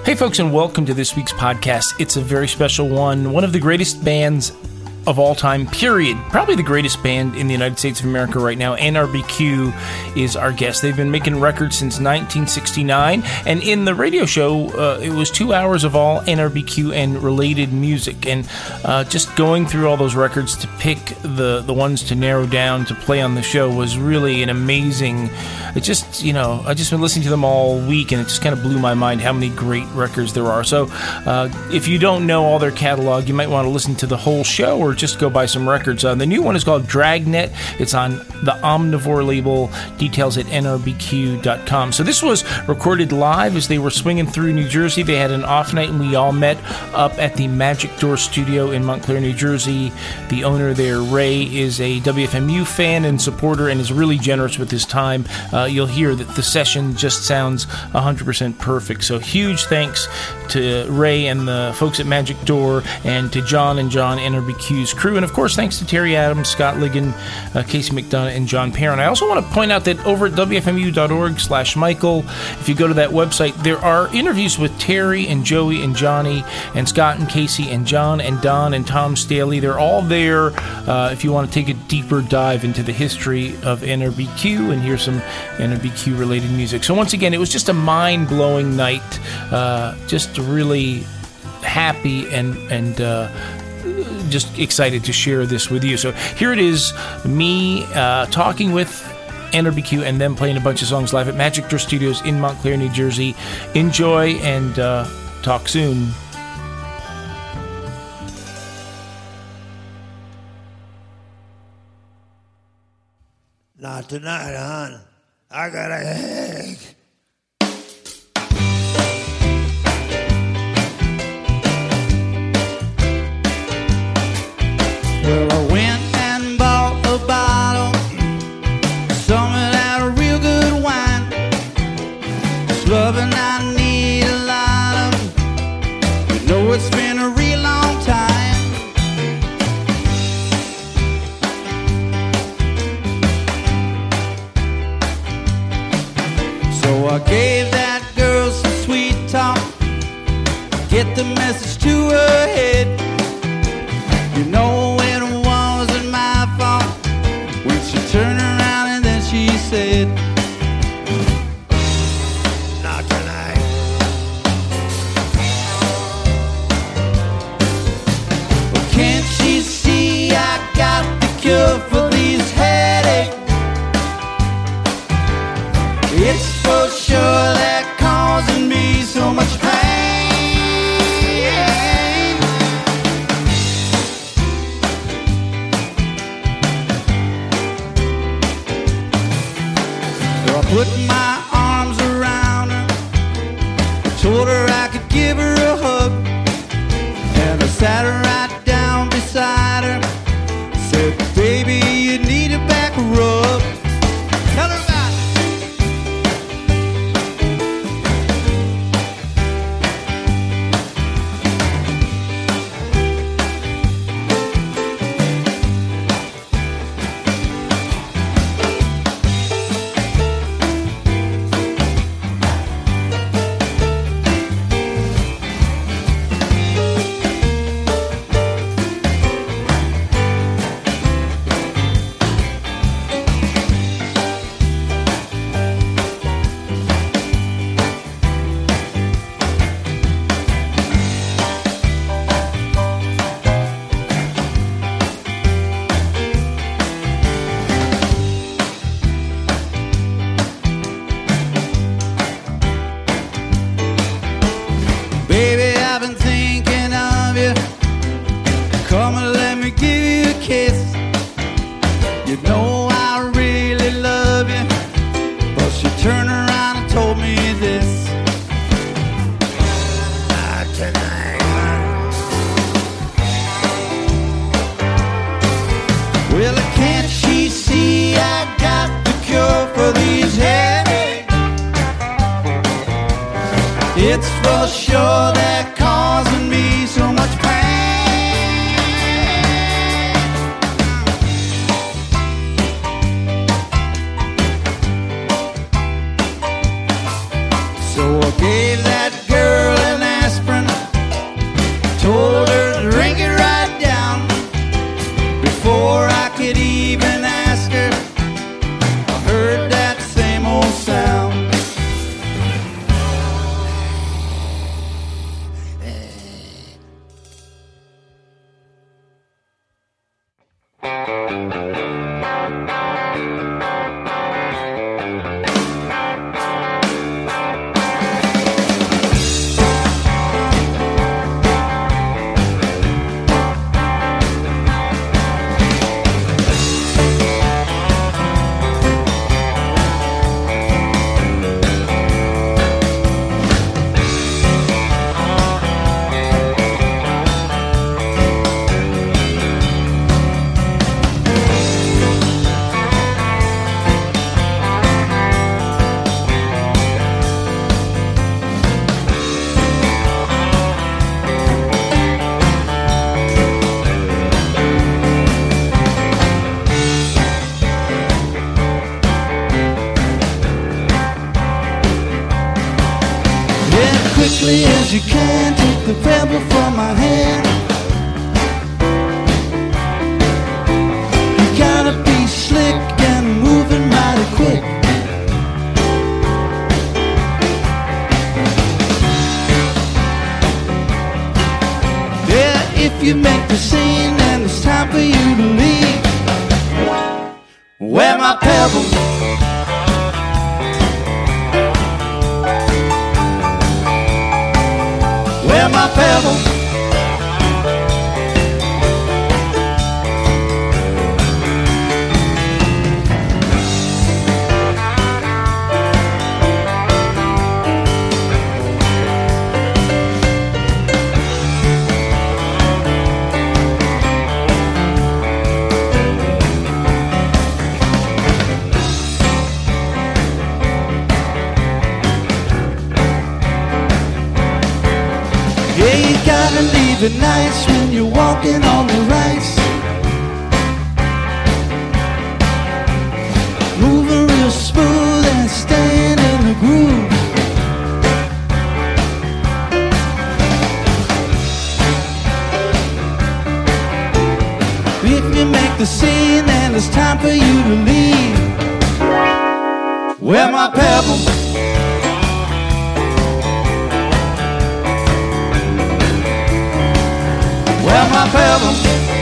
Hey folks, and welcome to this week's podcast. It's a very special one of the greatest bands of all time, period. Probably the greatest band in the United States of America right now. NRBQ is our guest. They've been making records since 1969, and in the radio show, it was 2 hours of all NRBQ and related music, and just going through all those records to pick the ones to narrow down to play on the show was really an amazing... It just, I just been listening to them all week, and it just kind of blew my mind how many great records there are. So if you don't know all their catalog, you might want to listen to the whole show or just go buy some records. The new one is called Dragnet. It's on the Omnivore label. Details at nrbq.com. So this was recorded live as they were swinging through New Jersey. They had an off night, and we all met up at the Magic Door Studio in Montclair, New Jersey. The owner there, Ray, is a WFMU fan and supporter and is really generous with his time. You'll hear that the session just sounds 100% perfect. So huge thanks to Ray and the folks at Magic Door, and to John and John, NRBQ's crew, and of course thanks to Terry Adams, Scott Ligon, Casey McDonough, and John Perrin. I also want to point out that over at wfmu.org/Michael, if you go to that website, there are interviews with Terry and Joey and Johnny and Scott and Casey and John and Don and Tom Staley. They're all there if you want to take a deeper dive into the history of NRBQ and hear some NRBQ related music. So once again, it was just a mind-blowing night, just really happy and just excited to share this with you. So here it is, me talking with NRBQ and them playing a bunch of songs live at Magic Door Studios in Montclair, New Jersey. Enjoy, and talk soon. Not tonight, hon. I got a headache. Well, I went and bought a bottle, some of that real good wine. It's loving I need a lot of. You know it's been a real long time. So I gave that girl some sweet talk, get the message to her head. You know it wasn't my fault when she turned around and then she said, Not tonight. well, can't she see I got the cure for these headaches? It's for sure that causing me so much pain. Put my arms around her, I told her I could give her a hug, and I sat her right down beside her, said, baby, you need a back rub. Tell her about it's for sure they're causing me so much pain. So I gave that girl an quickly as you can, take the pebble from my hand. You gotta be slick and moving mighty quick. Yeah, if you make the scene and it's time for you to leave, where my pebbles? Where my pebbles? Gotta leave it nice when you're walking on the rice. Moving real smooth and staying in the groove. If you make the scene and it's time for you to leave, where my pebbles? Where my pebbles?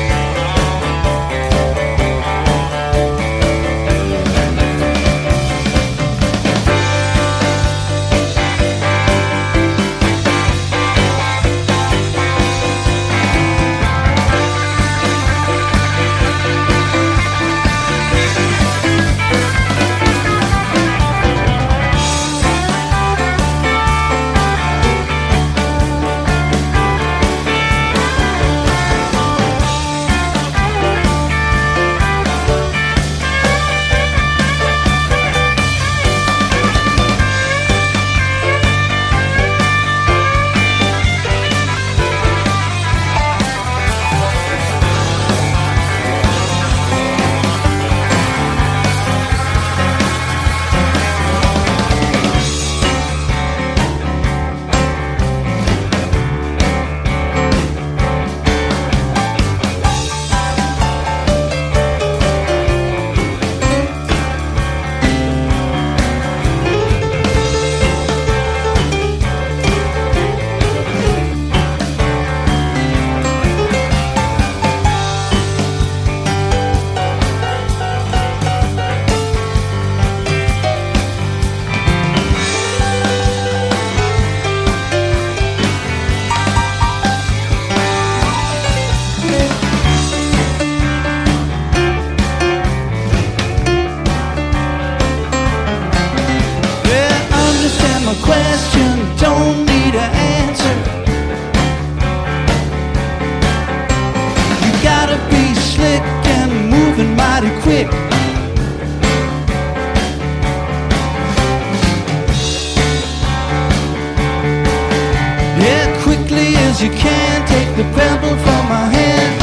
You can't take the pebble from my hand.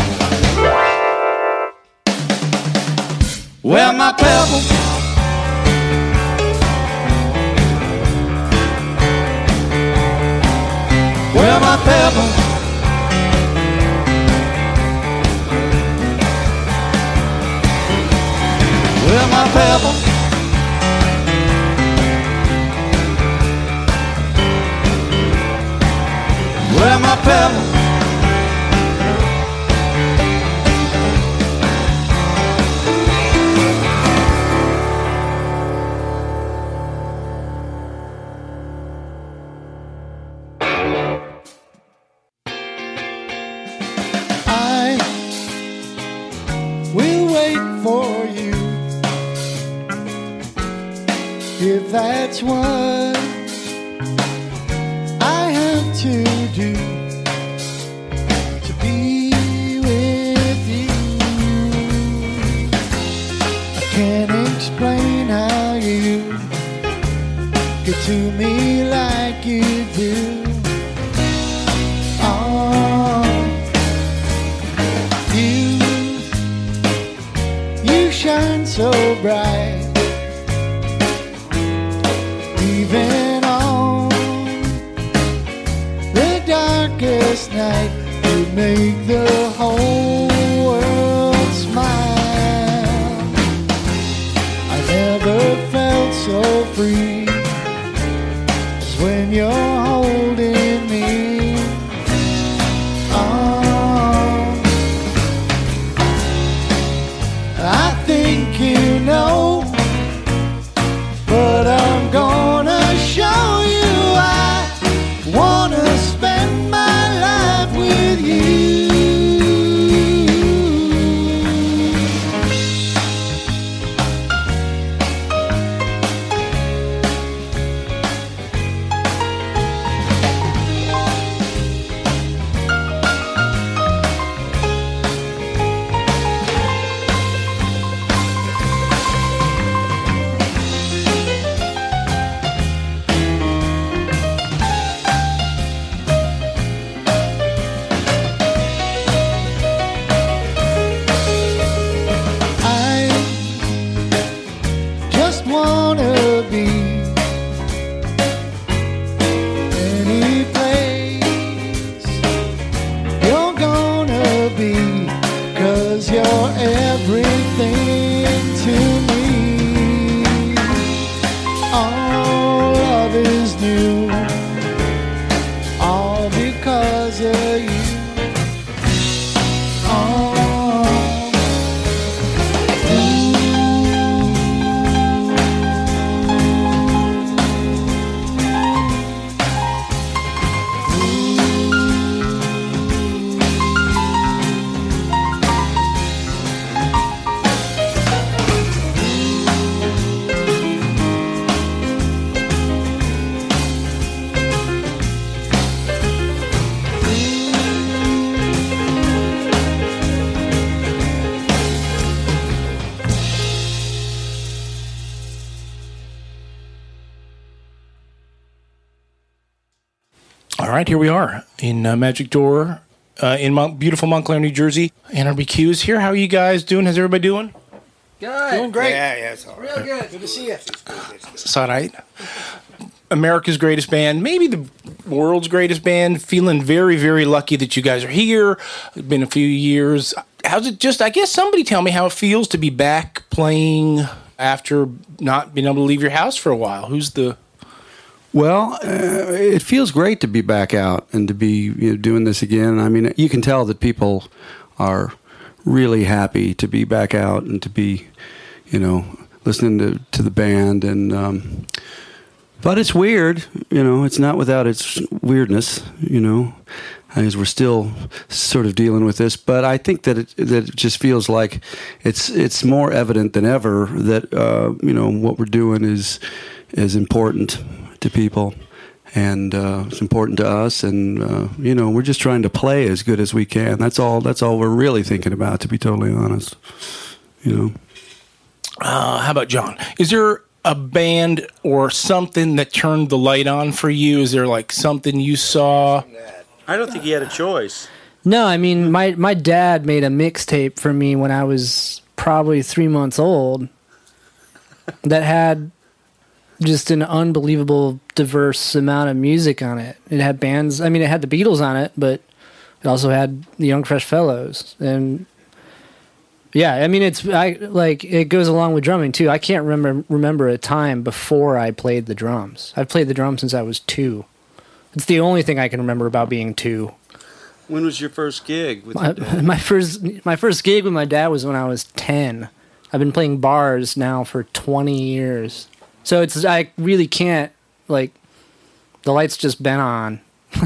Where my pebble? Where my pebble? Where my pebble? Where my pebble? I will wait for you if that's what I have to do to be with you. I can't explain how you get to me like you do. Oh, you shine so bright, even on when you're holding me. Oh, I think you know, but I'm gonna show you I wanna spend my life with you. All right, here we are in Magic Door in beautiful Montclair, New Jersey. NRBQ is here. How are you guys doing? How's everybody doing? Good. Doing great. Yeah, it's all right. Real good. Good to see you. It's all right. America's greatest band, maybe the world's greatest band. Feeling very, very lucky that you guys are here. It's been a few years. How's it I guess somebody tell me how it feels to be back playing after not being able to leave your house for a while. Well, it feels great to be back out and to be doing this again. I mean, you can tell that people are really happy to be back out and to be, listening to the band. And but it's weird, it's not without its weirdness, as we're still sort of dealing with this. But I think that it just feels like it's more evident than ever that what we're doing is important to people, and it's important to us, and we're just trying to play as good as we can. That's all we're really thinking about, to be totally honest. How about John? Is there a band or something that turned the light on for you? Is there like something you saw? I don't think he had a choice. No, I mean, my dad made a mixtape for me when I was probably 3 months old that had just an unbelievable diverse amount of music on it. It had bands. I mean, it had the Beatles on it, but it also had the Young Fresh Fellows. And yeah, I mean, it goes along with drumming too. I can't remember a time before I played the drums. I've played the drums since I was 2. It's the only thing I can remember about being 2. When was your first gig with your dad? My first gig with my dad was when I was 10. I've been playing bars now for 20 years. So I really can't, the light's just been on.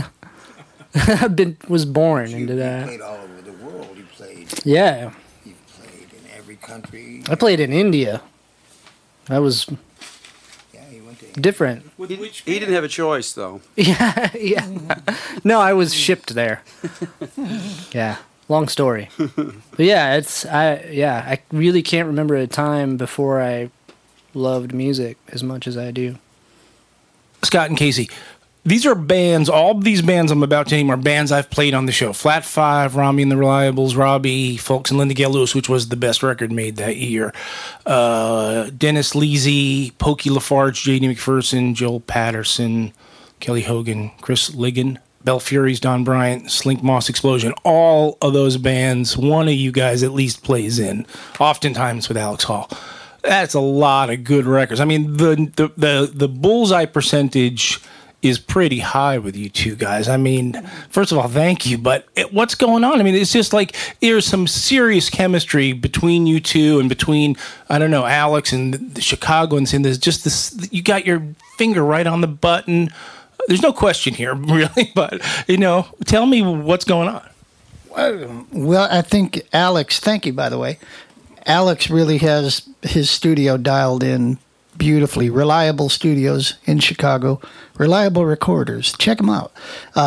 was born into that. You played all over the world. You played. Yeah. You played in every country. I played in India. That was You went to different. He didn't have a choice, though. Yeah. No, I was shipped there. Yeah. Long story. But yeah, I really can't remember a time before I loved music as much as I do. Scott and Casey, these are bands, all of these bands I'm about to name are bands I've played on the show. Flat Five, Rami and the Reliables, Robbie Fulks and Linda Gail Lewis, which was the best record made that year. Dennis Leasy, Pokey LaFarge, J.D. McPherson, Joel Patterson, Kelly Hogan, Chris Ligon, Bell Furies, Don Bryant, Slink Moss Explosion. All of those bands, one of you guys at least plays in, oftentimes with Alex Hall. That's a lot of good records. I mean, the bullseye percentage is pretty high with you two guys. I mean, first of all, thank you, but what's going on? I mean, it's just like there's some serious chemistry between you two and between, I don't know, Alex and the Chicagoans, and there's just this, you got your finger right on the button. There's no question here, really, but, tell me what's going on. Well, I think Alex, thank you, by the way. Alex really has his studio dialed in beautifully. Reliable Studios in Chicago. Reliable Recorders. Check them out.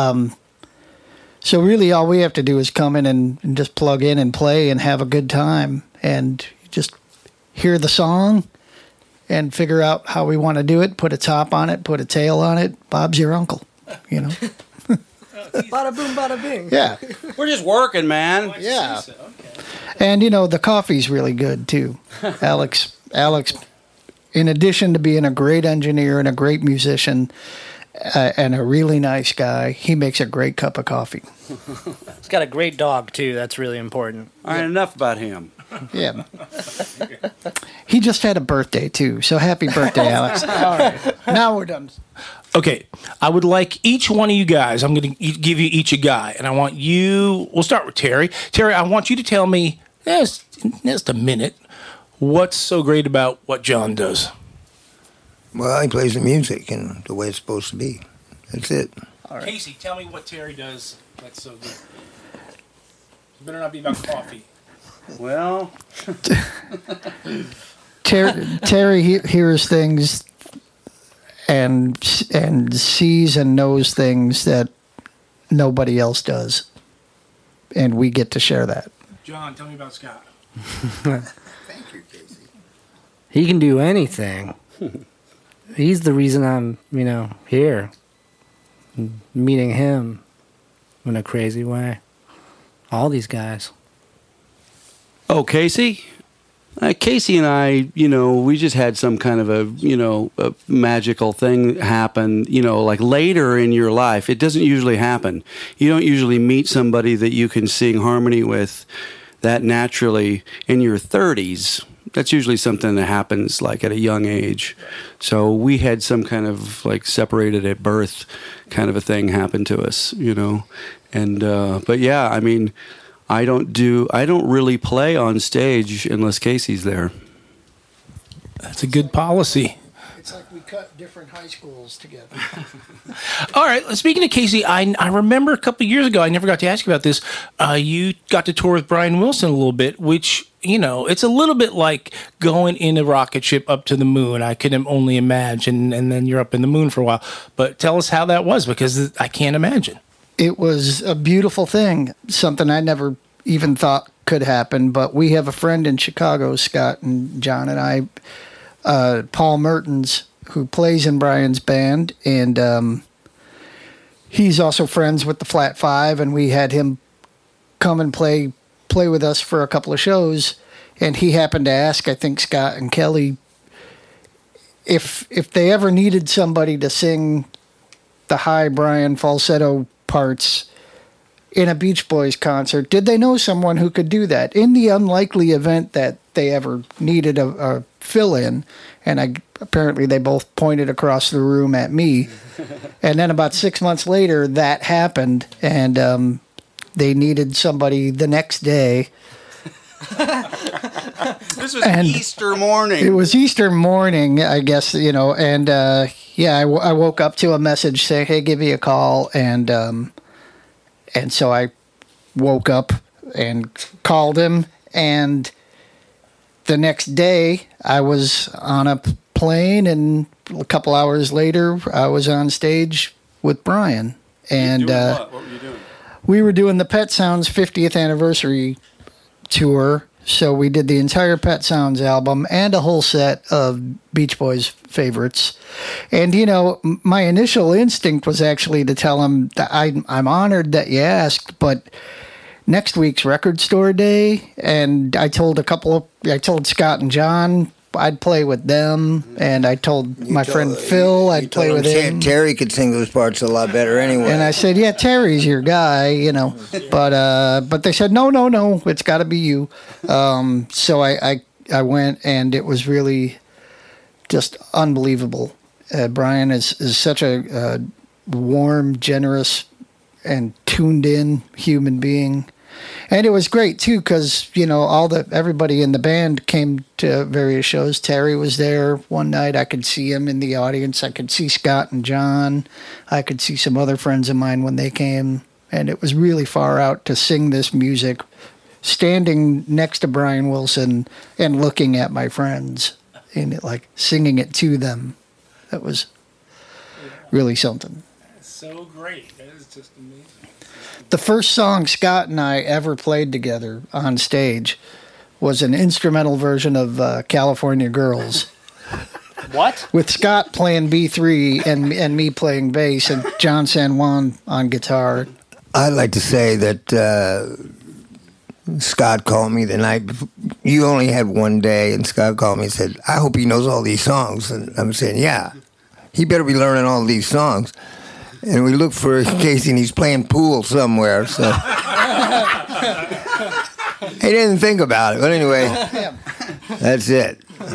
So really all we have to do is come in and just plug in and play and have a good time and just hear the song and figure out how we want to do it, put a top on it, put a tail on it. Bob's your uncle, Bada boom, bada bing. Yeah. We're just working, man. Yeah. So, okay. And, the coffee's really good, too. Alex, in addition to being a great engineer and a great musician and a really nice guy, he makes a great cup of coffee. He's got a great dog, too. That's really important. All right, enough about him. Yeah. He just had a birthday, too. So happy birthday, Alex. All right. Now we're done. Okay, I would like each one of you guys, I'm going to give you each a guy, and I want you, we'll start with Terry. Terry, I want you to tell me, just a minute, what's so great about what John does? Well, he plays the music and the way it's supposed to be. That's it. All right. Casey, tell me what Terry does that's so good. It better not be about coffee. Well, Terry hears things and sees and knows things that nobody else does, and we get to share that. John, tell me about Scott. Thank you, Casey. He can do anything. He's the reason I'm, here. Meeting him in a crazy way. All these guys. oh, Casey? Casey and I, we just had some kind of a magical thing happen, like later in your life. It doesn't usually happen. You don't usually meet somebody that you can sing harmony with that naturally in your 30s. That's usually something that happens like at a young age. So we had some kind of like separated at birth kind of a thing happen to us, And, but yeah, I mean, I don't really play on stage unless Casey's there. That's a good policy. It's like we cut different high schools together. All right, speaking of Casey, I remember a couple of years ago, I never got to ask you about this, you got to tour with Brian Wilson a little bit, which, it's a little bit like going in a rocket ship up to the moon. I could only imagine, and then you're up in the moon for a while. But tell us how that was, because I can't imagine. It was a beautiful thing, something I never even thought could happen. But we have a friend in Chicago, Scott and John and I, Paul Mertens, who plays in Brian's band, and he's also friends with the Flat Five, and we had him come and play with us for a couple of shows, and he happened to ask, I think, Scott and Kelly, if they ever needed somebody to sing the high Brian falsetto parts in a Beach Boys concert, did they know someone who could do that? In the unlikely event that they ever needed a fill-in, and apparently they both pointed across the room at me, and then about 6 months later, that happened, and they needed somebody the next day. This was Easter morning. It was Easter morning, I guess, and I woke up to a message saying, "Hey, give me a call," and so I woke up and called him, and the next day I was on a plane, and a couple hours later I was on stage with Brian. And what were you doing? We were doing the Pet Sounds 50th anniversary tour, so we did the entire Pet Sounds album and a whole set of Beach Boys favorites. And, my initial instinct was actually to tell him that I'm honored that you asked, but next week's Record Store Day, and I told Scott and John I'd play with them, and I told my friend Phil I'd play with him. Terry could sing those parts a lot better anyway. And I said, yeah, Terry's your guy, But they said, no, it's got to be you. So I went, and it was really just unbelievable. Brian is such a warm, generous, and tuned in human being. And it was great too, because everybody in the band came to various shows. Terry was there one night. I could see him in the audience. I could see Scott and John. I could see some other friends of mine when they came. And it was really far out to sing this music, standing next to Brian Wilson and looking at my friends and singing it to them. That was really something. That's so great. That is just amazing. The first song Scott and I ever played together on stage was an instrumental version of California Girls. What? With Scott playing B3 and me playing bass and John San Juan on guitar. I'd like to say that Scott called me the night before. You only had one day, and Scott called me and said, I hope he knows all these songs. And I'm saying, yeah, he better be learning all these songs. And we looked for Casey, and he's playing pool somewhere. So he didn't think about it. But anyway, that's it.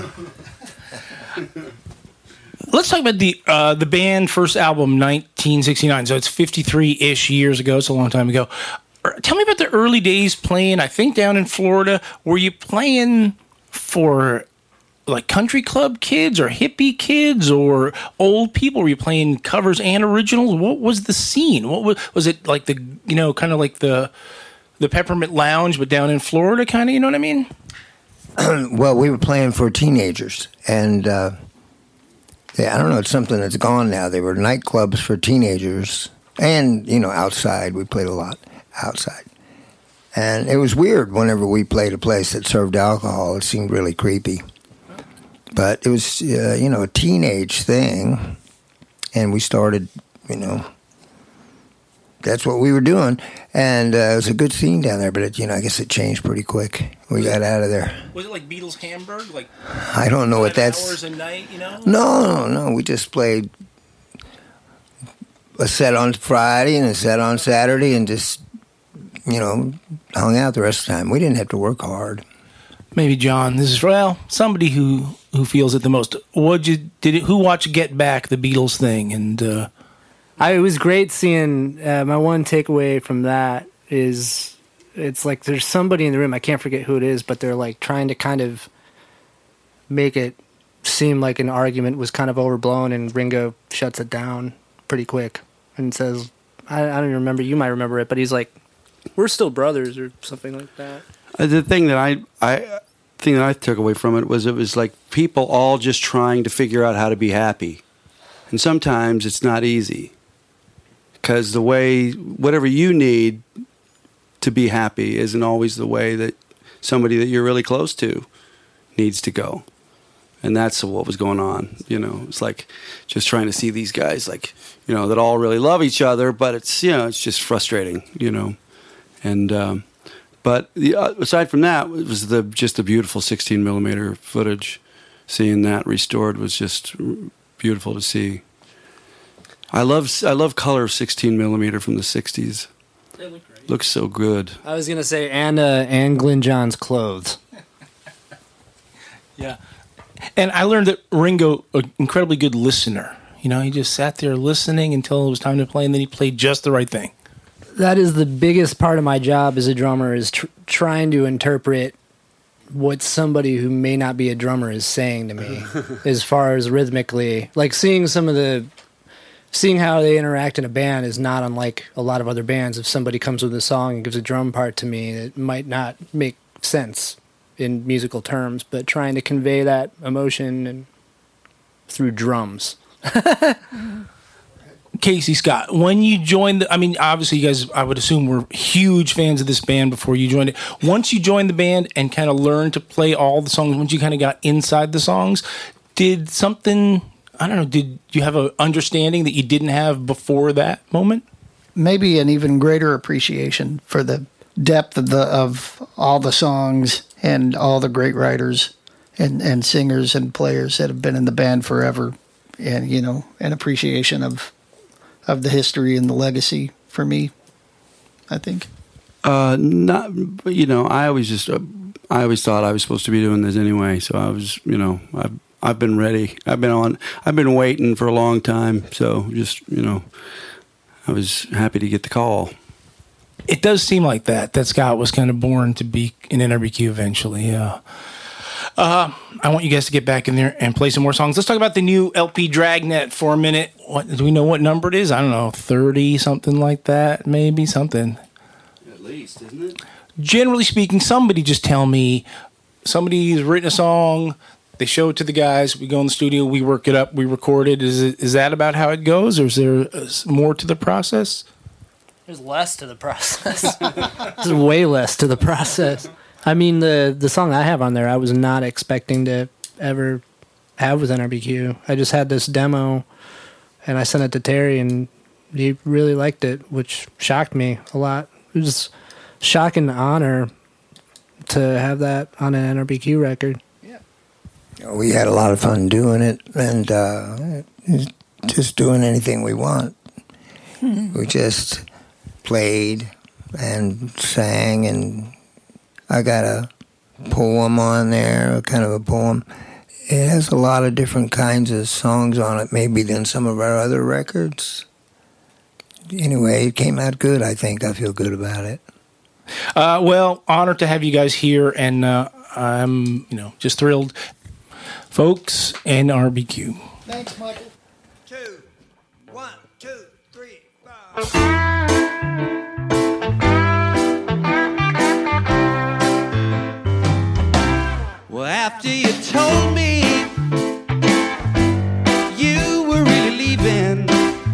Let's talk about the band first album, 1969. So it's 53-ish years ago. It's a long time ago. Tell me about the early days playing, I think, down in Florida. Were you playing for like country club kids or hippie kids or old people? Were you playing covers and originals? What was the scene? What was it like? The kind of like the Peppermint Lounge, but down in Florida, kind of. You know what I mean? Well, we were playing for teenagers, and I don't know. It's something that's gone now. They were nightclubs for teenagers, and outside. We played a lot outside, and it was weird. Whenever we played a place that served alcohol, it seemed really creepy. But it was, a teenage thing, and we started, that's what we were doing. And it was a good scene down there, but, I guess it changed pretty quick. We got out of there. Was it like Beatles Hamburg? Like I don't know what that's... hours a night, No. We just played a set on Friday and a set on Saturday and just, hung out the rest of the time. We didn't have to work hard. Maybe John, this is somebody who feels it the most. Who watched Get Back, the Beatles thing? And it was great seeing. My one takeaway from that is it's like there's somebody in the room. I can't forget who it is, but they're like trying to kind of make it seem like an argument was kind of overblown, and Ringo shuts it down pretty quick and says, "I don't even remember. You might remember it, but he's like, we're still brothers," or something like that. The thing that I took away from it was like people all just trying to figure out how to be happy. And sometimes it's not easy. Because whatever you need to be happy isn't always the way that somebody that you're really close to needs to go. And that's what was going on. It's like just trying to see these guys that all really love each other, but it's just frustrating, And but aside from that, it was just the beautiful 16 millimeter footage. Seeing that restored was just beautiful to see. I love color 16 millimeter from the 60s. They look great. Looks so good. I was gonna say and Glyn John's clothes. Yeah, and I learned that Ringo, an incredibly good listener. He just sat there listening until it was time to play, and then he played just the right thing. That is the biggest part of my job as a drummer, is trying to interpret what somebody who may not be a drummer is saying to me as far as rhythmically. Like seeing how they interact in a band is not unlike a lot of other bands. If somebody comes with a song and gives a drum part to me, it might not make sense in musical terms, but trying to convey that emotion and through drums. Casey, Scott, when you joined obviously you guys, I would assume, were huge fans of this band before you joined it. Once you joined the band and kind of learned to play all the songs, once you kind of got inside the songs, did you have an understanding that you didn't have before that moment? Maybe an even greater appreciation for the depth of all the songs and all the great writers and singers and players that have been in the band forever, and an appreciation of the history and the legacy for me, I think. I always thought I was supposed to be doing this anyway. So I was, I've been ready. I've been waiting for a long time. So just, I was happy to get the call. It does seem like that Scott was kind of born to be in NRBQ eventually. Yeah. I want you guys to get back in there and play some more songs. Let's talk about the new LP Dragnet for a minute. Do we know what number it is? I don't know, 30, something like that, maybe something. At least, isn't it? Generally speaking, somebody just tell me somebody's written a song, they show it to the guys, we go in the studio, we work it up, we record it. Is that about how it goes, or is there more to the process? There's less to the process. There's way less to the process. I mean, the song I have on there, I was not expecting to ever have with NRBQ. I just had this demo, and I sent it to Terry, and he really liked it, which shocked me a lot. It was a shocking honor to have that on an NRBQ record. Yeah. We had a lot of fun doing it, and just doing anything we want. We just played and sang, and I got a poem on there, kind of a poem. It has a lot of different kinds of songs on it, maybe than some of our other records. Anyway, it came out good, I think. I feel good about it. Well, honored to have you guys here, and I'm just thrilled. Folks, NRBQ. Thanks, Michael. 2, 1, 2, 3, 4. Well, after you told me you were really leaving,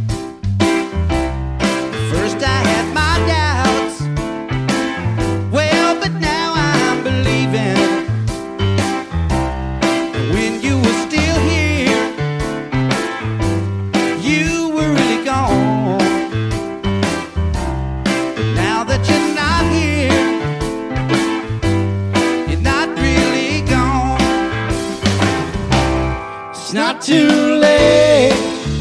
first I had my doubts. Well, but now I'm believing. When you were still here, you were really gone. But now that you're not here, you're not really gone. It's not too late.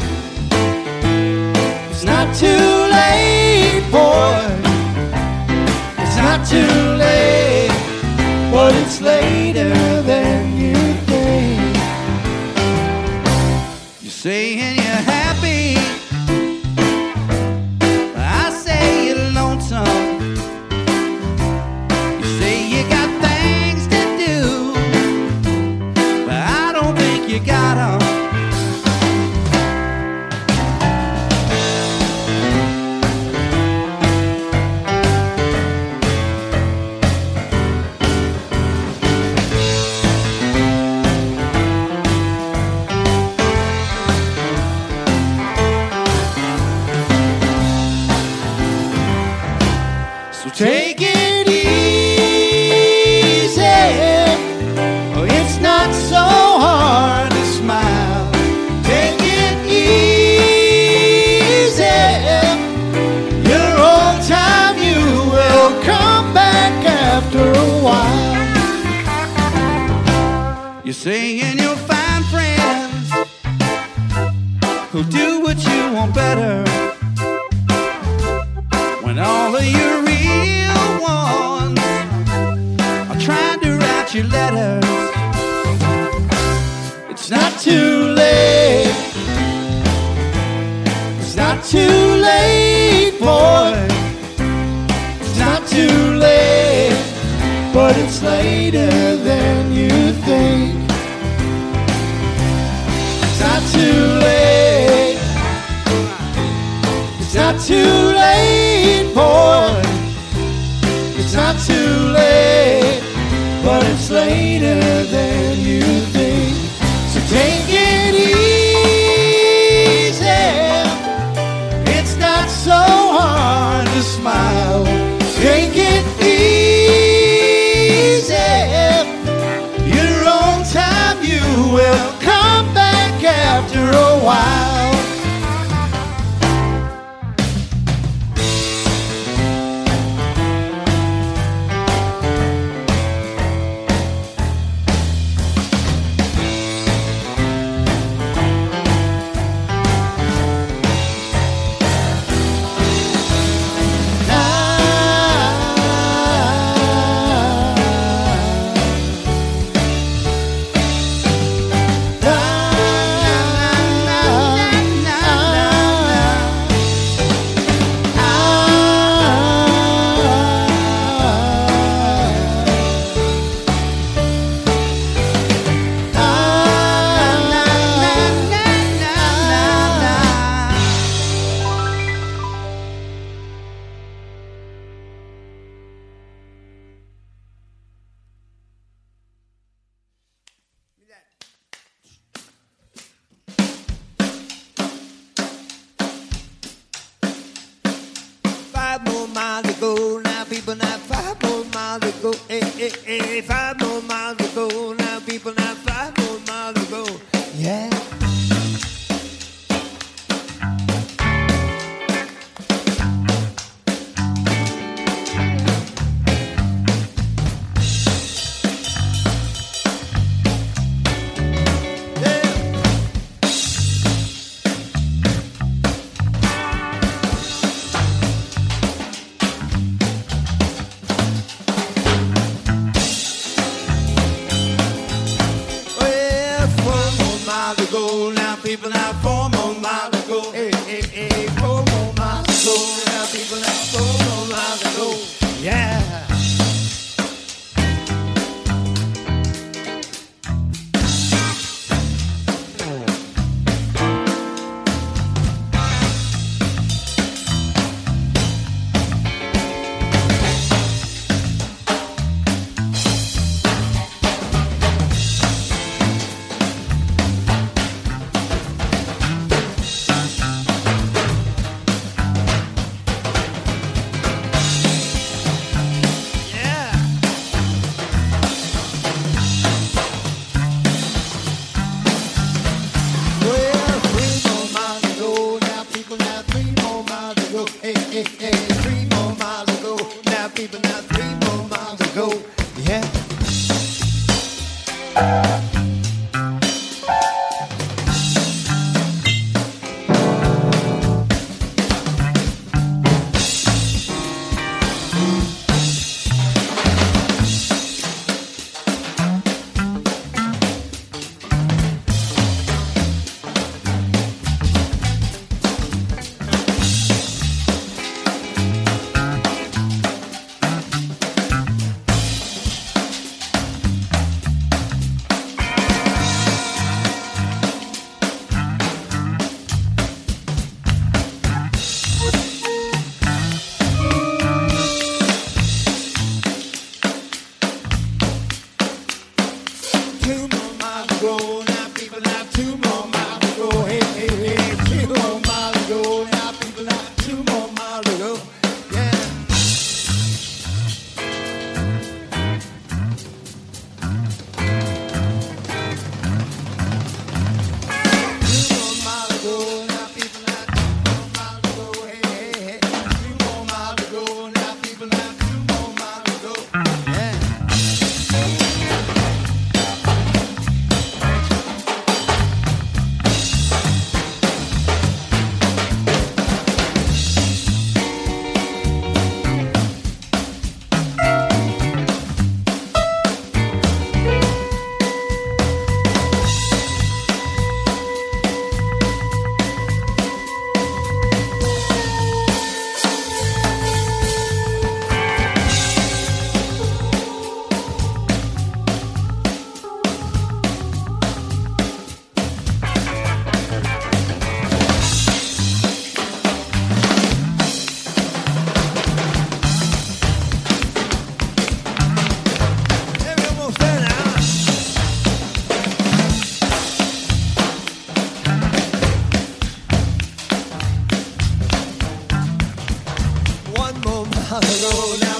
It's not too late, boy. It's not too late, but it's later than you think. You're saying you're happy, I say you're lonesome. You say you got things to do, but I don't think you got 'em. So take it easy. Oh, it's not so hard to smile. Take it easy. Your own time, you will come back after a while. You're saying you'll find friends who'll do what you want better. When all of your real ones are trying to write you letters. It's not too late. It's not too late, boy. It's not too late, but it's later than you think. It's not too late. It's not too late, boy. It's not too late, but it's later than you think. So take it easy. It's not so hard to smile. Take it easy. Your own time, you will come back after a while. 5 more miles to go. Now, people, now 5 more miles to go. Yeah. People now 4 more miles to go. Hey, hey, hey, 4 more miles to go. Now people now 4 more miles to go. Yeah. mile to go.